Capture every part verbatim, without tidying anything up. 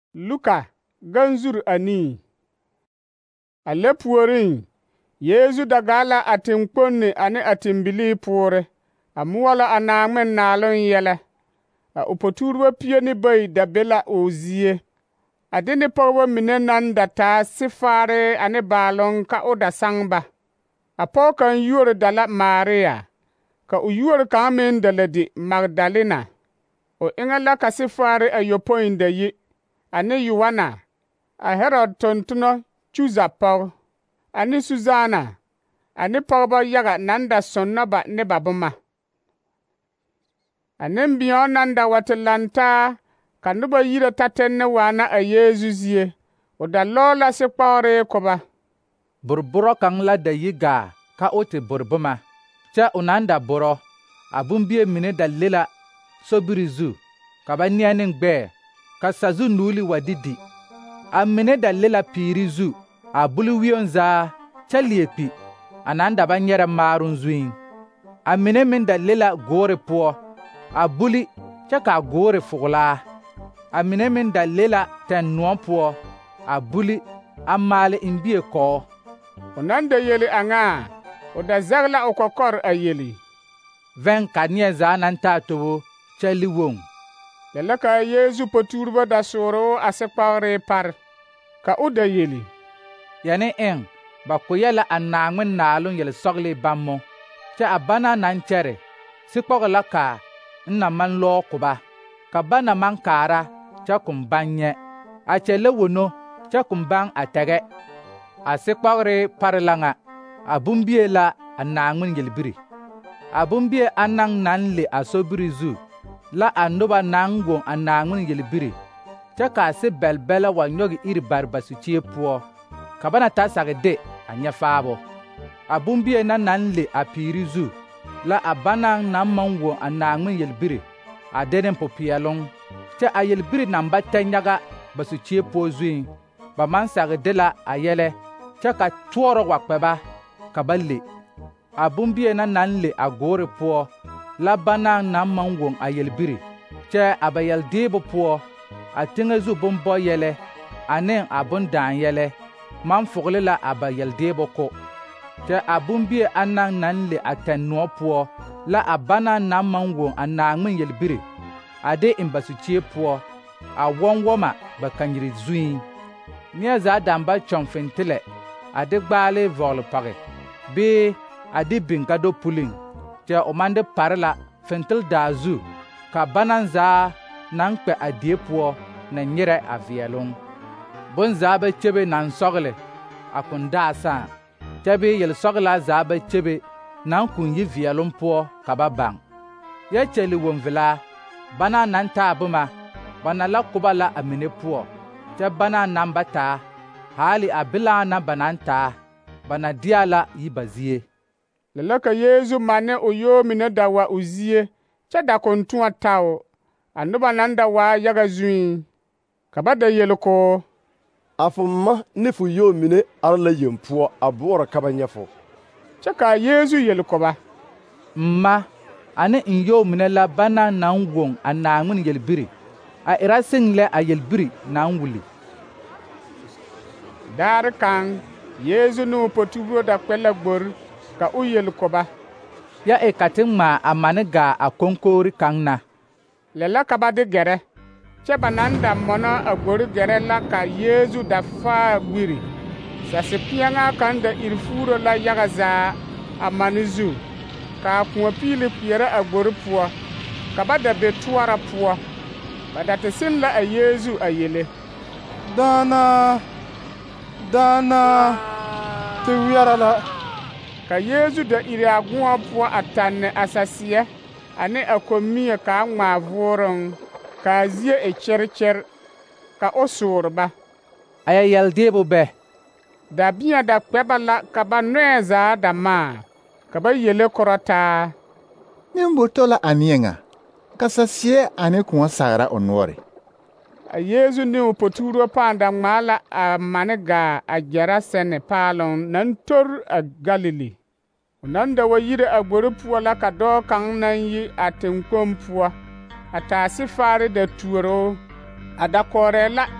Luka ganzur ani. A le puorin Yesu da gala atin kponni ani atin bili pore a muwala a naangmen naalon yele a upoturba pie ni bai da bela o zie a dini pɔgeba mine nan da taa sifaare ani baalon ka o da sangba a pɔg kan yuori da la Maria ka o yuori kaŋ meŋ da la di Magdalena o eŋa la ka sifaare a yopoin da yi ani Yowana a Herod tontono Chuza pɔg ani Suzana ani pɔgeba yaga nan da sonna ba ne ba boma a nembeo nan da wa te lantaa ka noba yire tatenne waana a Yesu zie o da lɔɔ la sikpɔɔre ko ba. Burburɔ kaŋ la da yi gaa ka o te bur boma kyɛ o nan da burɔ a bombie mine da le la sobiri zu ka ba neɛ ne gbɛɛ ka sazu nuuli wa didi a mine da le la piiri zu a buli wion zaa kyɛ leɛ kpi a nan da ba nyɛrɛ maaroŋ zuiŋ a mine meŋ da le la goore poɔ a buli kyɛ ka a goore foglaa a mine meŋ da le la tɛn-noɔ poɔ a buli a maale imbie kɔɔ. O nan da yeli a ŋaa o da zɛge la o kɔkɔr a yeli vɛŋ ka neɛ zaa naŋ taa tobo kyɛ li woŋ. Lɛ la ka a Yesu poturbo da soore o a sikpɔɔre par ka o da yeli yɛne eŋ ba kpɛ la a Naŋmen naaloŋ yel-sɔgele bammo kyɛ a bana naŋ kyɛre sikpɔge la ka n na maŋ lɔɔ ko ba ka ba na maŋ kaara kyɛ kom baŋ nyɛ a kyɛ la wono kyɛ kom baŋ a tɛgɛ a sikpɔgere pare la ŋa a bombie la a Naŋmen yelbiri a bombie anaŋ naŋ le a sobiri zu la a noba naŋ woŋ a Naŋmen yelbiri kyɛ ka a se-bɛlbɛlɛ wa nyɔge iri bare ba sukyie poɔ ka ba na ta sage de a nyɛ faabo a bombie na naŋ le a piiri zu la a banaŋ naŋ maŋ woŋ a Naŋmen yelbiri a de ne popeɛloŋ kyɛ a yelbiri naŋ ba tɛ nyaga ba sukyie poɔ zuiŋ ba maŋ sage de la a yɛlɛ kyɛ ka toɔrɔ wa kpɛ ba ka ba le a bombie na naŋ le a goore poɔ la banaŋ naŋ maŋ woŋ a yelbiri kyɛ a ba yeldeebo poɔ a teŋɛ zu bombɔ yɛlɛ ane a bondaaŋ yɛlɛ maŋ fogle la a ba yeldeebo ko kyɛ a bombie anaŋ naŋ le a tɛn-noɔ poɔ la a banaŋ naŋ maŋ woŋ a Naŋmen yelbiri a de eŋ ba sukyie poɔ a wɔŋ wɔma ba kanyiri zuiŋ neɛ zaa daŋ ba kyɔŋ fentelɛ a de gbaale vɔgele pɔge bee a de biŋ gado puliŋ kyɛ o maŋ de pare la fenteldaa zu ka banaŋ zaa naŋ kpɛ a die poɔ na nyerɛ a veɛloŋ bonzaa ba kyebe naŋ sɔgele a kun daa sãã kyɛ bee yel-sɔgelaa zaa ba kyebe naŋ kun yi veɛloŋ poɔ ka ba baŋ yɛ kyɛli won-velaa banaŋ naŋ taa boma ba na la koba la a mine poɔ kyɛ banaŋ naŋ ba taa haali a bilaa na ba naŋ taa ba na deɛ la yi ba zie. Lɛ la ka Yesu manne o yoo mine da wa o zie kyɛ da kontoɔ tao a noba naŋ da waa yaga zuiŋ ka ba da yeli ko a fo ma ne fo yoo mine are la yeŋ poɔ a boɔrɔ ka ba nyɛ fo. Kyɛ ka a Yesu yeli ko ba ma ane n yoo mine la banaŋ naŋ woŋ a Naŋmen yelbiri a era seŋ lɛ a yelbiri naŋ wuli. Daare kaŋ Yesu ne o potuburo da kpɛ la gbori ka o yeli ko ba yɛ e ka te ŋmaa a mane gaa a koŋkogri kaŋ na. Lɛ la ka ba de gɛrɛ kyɛ ba naŋ da mɔnɔ a gbori gɛrɛ la ka Yesu da faa gbiri sase peɛŋaa kaŋ da iri fuuro la yaga zaa a mane zu ka a kõɔ piili kpeɛrɛ a gbori poɔ ka ba da be toɔra poɔ ba da te seŋ la a Yesu a yele daana daana te weɛrɛ la. Ka Yesu da iri a gõɔ poɔ a tanne a saseɛ ane a kommie ka a ŋmaa vooroŋ ka a zie e kyɛr-kyɛr ka o soore ba a yɛ yɛldeebo bɛ dabeɛ da kpɛ ba la ka ba nɔɛ zaa da maa ka ba yele korɔ taa nemboto la a neɛ ŋa ka saseɛ ane kõɔ sagra o noɔre. A Yesu ne o poturo pãã da ŋmaa la a mane gaa a Gerasene paaloŋ naŋ tori a Galili. O naŋ da wa yire a gbori poɔ la ka dɔɔ kaŋ naŋ yi a teŋkpoŋ poɔ a taa sifaare da tuoro a da kɔɔrɛɛ la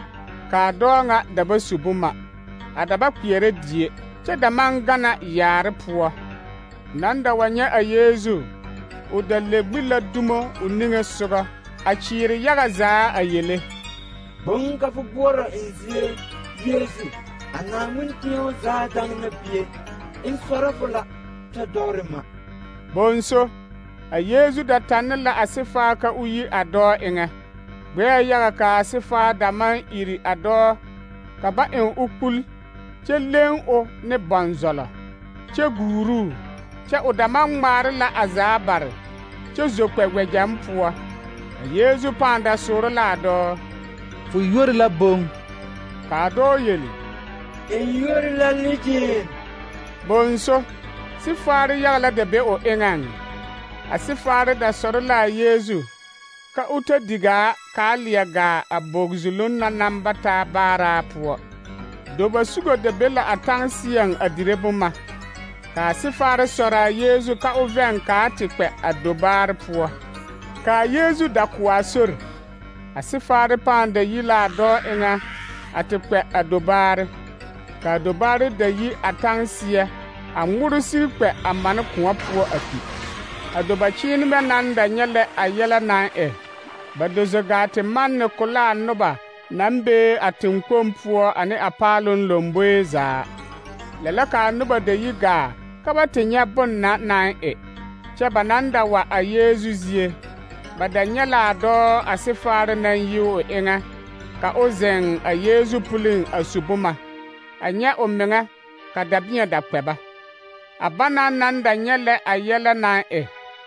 ka dɔɔ ŋa da ba su boma, a da ba kpeɛrɛ die, kyɛ da maŋ gana yaare poɔ. Naŋ da wa nyɛ a Yeezu, o da le gbi la dumo o niŋe sogɔ, a kyeere yaga zaa a yele: Boŋ ka fo boɔrɔ n zie, Yeezu, a Naaŋmen kẽeo zaa daŋna bie, n sɔrɔ fo la ta dɔɔre ma. Bonso, a Yeezu da tanne la a sifaa ka o yi a dɔɔ eŋɛ. Gbɛɛ yaga ka a sifaa da maŋ iri a dɔɔ, ka ba eŋ o kpul, kyɛ leŋ o ne bɔnzɔlɔ, kyɛ guuruu, kyɛ o da maŋ ŋmaare la a zaa bare, kyɛ zo kpɛ wɛgyɛm poɔ. A Yeezu pãã da soore la a dɔɔ: Fo yuori la boŋ. Ka a dɔɔ yeli: N yuori la ligin. Bonso, sifaare yaga la da be o eŋɛŋ. A sifaare da sɔre la a Yeezu, ka o ta digaa ka a leɛ gaa a bog zuluŋ na naŋ ba taa baaraa poɔ. Doba sugo da be la a taŋ seɛŋ a dire boma. Ka a sifaare sɔrɔ a Yeezu ka o vɛŋ ka a te kpɛ a dobaare poɔ. Ka a Yeezu da ko a sori. A sifaare pãã da yi la a dɔɔ eŋɛ a te kpɛ a dobaare. Ka a dobaare da yi a taŋ seɛ a ŋmore sig kpɛ a mane kõɔ poɔ a pi. A doba kyeemɛ naŋ da nyɛ lɛ a yɛlɛ naŋ e, ba do zo gaa te manne ko la a noba naŋ be a teŋkpoŋ poɔ ane a paaloŋ lomboe zaa. Lɛ la ka a noba da yi gaa ka ba te nyɛ bon na naŋ e. Kyɛ ba naŋ da wa a Yeezu zie, ba da nyɛ la a dɔɔ a sifaare naŋ yi o eŋɛ, ka o zeŋ a Yeezu puliŋ a su boma, a nyɛ o meŋɛ ka dabẽɛ da kpɛ ba. A bana naŋ da nyɛ lɛ a yɛlɛ naŋ e,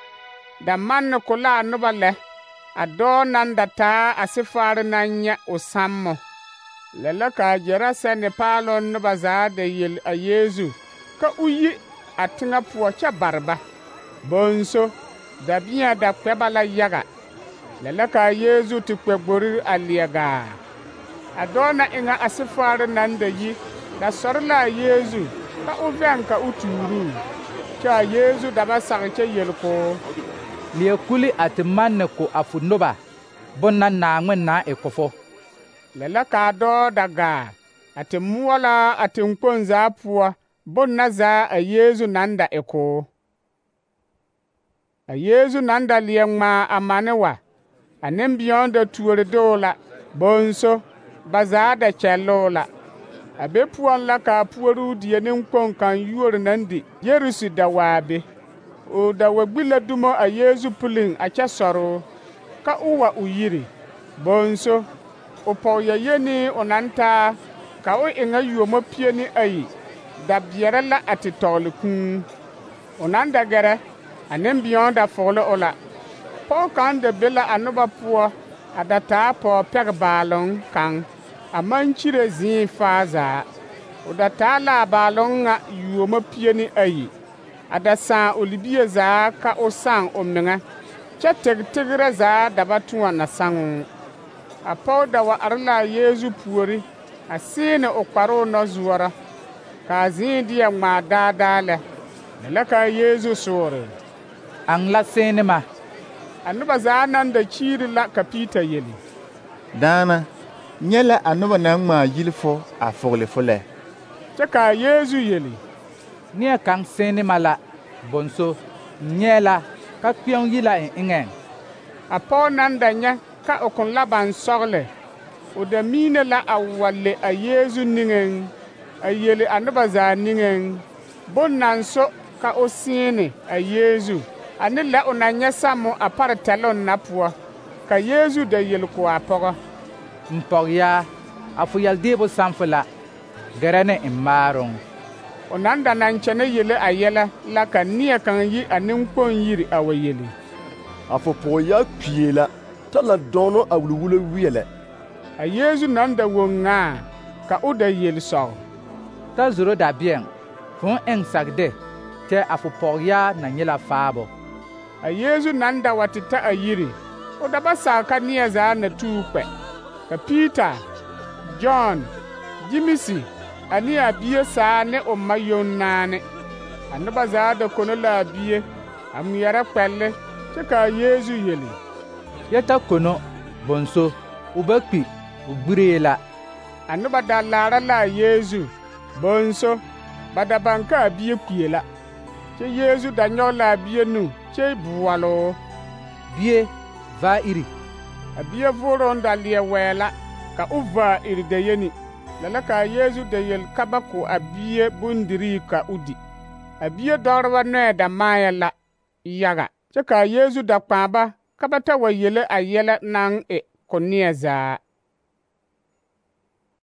da manne ko la a noba lɛ, a dɔɔ naŋ da taa a sifaare naŋ nyɛ o sammo. Lɛ la ka a Geraseene paaloŋ noba zaa da yeli a Yeezu ka o yi a teŋɛ poɔ kyɛ bare ba. Bonso, dabẽɛ da kpɛ ba la yaga. Lɛ la ka a Yeezu te kpɛ gbori a leɛ gaa. A dɔɔ na eŋɛ a sifaare naŋ da yi da sɔre la a Yeezu ka o vɛŋ ka o tuuruu. Kyɛ a Yeezu da ba sage kyɛ yeli koo: Leɛ kuli a te manne ko a fo noba, bon na Naaŋmen na e ko fo. Lɛ la ka a dɔɔ da gaa a te moɔ la a teŋkpoŋ zaa poɔ bon na zaa a Yeezu naŋ da e koo. A Yeezu naŋ da leɛ ŋmaa a mane wa, a nembɛõo da tuori de o la. Bonso, ba zaa da kyɛlloo la. A be poɔŋ la ka a puoruu die neŋkpoŋ kaŋ yuori naŋ di Yerusi da waa be. O da wa gbi la dumo a Yeezu puliŋ a kyɛ sɔre o, ka o wa o yiri. Bonso, o pɔgeyɛyenii o naŋ taa ka o eŋɛ yuomo pie ne ayi da beɛrɛ la a te tɔgele kũũ. O naŋ da gɛrɛ, a nembɛõo da fogele o la. Pɔge kaŋ da be la a noba poɔ a da taa pɔgepɛge baaloŋ kaŋ, a maŋ kyire zĩĩ faa zaa. O da taa la a baaloŋ ŋa yuomo pie ne ayi, a da sãã o libie zaa ka o sãŋ o meŋɛ, kyɛ tegtegrɛ zaa da ba tõɔ na sãŋoo. A pɔge da wa are la a Yeezu puori, a sẽene o kparoo nɔzoɔrɔ, ka a zĩĩ deɛ ŋmaa daadaa lɛ. Lɛ la ka a Yeezu soore: Aŋ la sẽene ma. A noba zaa naŋ da kyiiri la ka Piita yeli: Daana, nyɛ la a noba naŋ ŋmaa gyili fo a fogele fo lɛ. Kyɛ ka a Yeezu yeli: Neɛ kaŋ sẽene ma la, bonso, nyɛɛ la ka kpeoŋ yi la n eŋɛŋ. A pɔge naŋ da nyɛ ka o kõn la baŋ sɔgele, o da miine la a wa le a Yeezu niŋeŋ, a yeli a noba zaa niŋeŋ, bon naŋ so ka o sẽene a Yeezu, ane lɛ o na nyɛ sammo a pare tɛloŋ na poɔ. Ka Yeezu da yeli ko a pɔgɔ: N pɔgyaa, a fo yɛldeebo sãn fo la, gɛrɛ ne n maaroŋ. O naŋ da naŋ kyɛnɛ yele a yɛlɛ la ka neɛ kaŋ yi a neŋkpoŋ yiri a wa yeli: A fo pɔgyaa kpie la, ta la dɔɔnɔ a wulwulo weɛlɛ. A Yeezu naŋ da woŋ ŋaa, ka o da yeli sɔg: Ta zoro dabeɛŋ, fõo eŋ sagde, kyɛ a fo pɔgyaa na nyɛ la faabo. A Yeezu naŋ da wa te ta a yiri, o da ba sag ka neɛ zaa na tuu kpɛ. Ka Piita, Jɔn, Jimisi, ane a bie saa ne o ma yonnaane. A noba zaa da kono la a bie, a ŋmeɛrɛ kpɛlle, kyɛ ka a Yeezu yeli: Yɛ ta kono, bonso, o ba kpi, o gbiree la. A noba da laara la a Yeezu bonso ba da baŋ ka a bie kpie la. Kyɛ Yeezu da nyɔge la a bie nu kyɛ boɔloo: Bie, va iri. A bie vooroŋ da leɛ wɛɛ la ka o va iri dayeni. Lɛ la ka a Yeezu da yel ka ba ko a bie bondirii ka o di. A bie dɔgreba nɔɛ da maayɛ la yaga, kyɛ ka a Yeezu da kpãã ba ka ba ta wa yele a yɛlɛ naŋ e ko neɛ zaa.